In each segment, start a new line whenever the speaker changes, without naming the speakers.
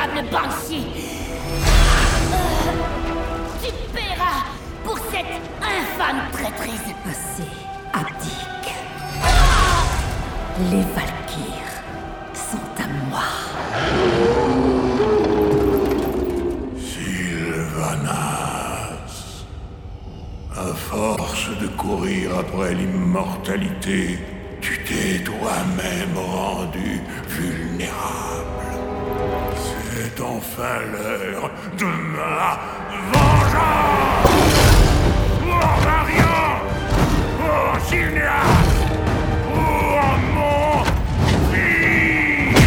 misérable Banshee. Tu paieras pour cette infâme traîtrise.
Assez, abdique. Les Valkyres sont à moi.
Sylvanas, à force de courir après l'immortalité, tu t'es toi-même rendu vulnérable. C'est enfin l'heure de ma vengeance! Oh Varian! Oh Sylvanas! Oh mon fils!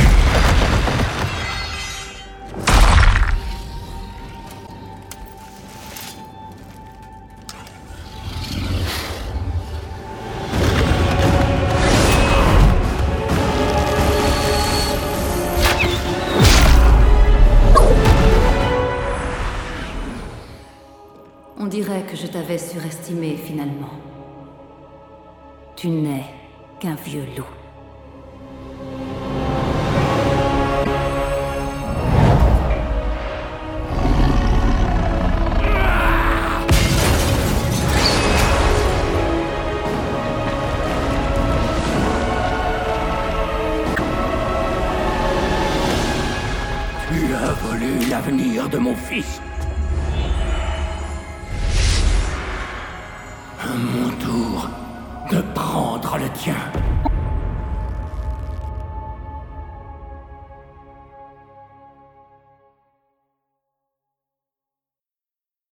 On dirait que je t'avais surestimé finalement. Tu n'es qu'un vieux loup.
Tu as volé l'avenir de mon fils. À mon tour de prendre le tien.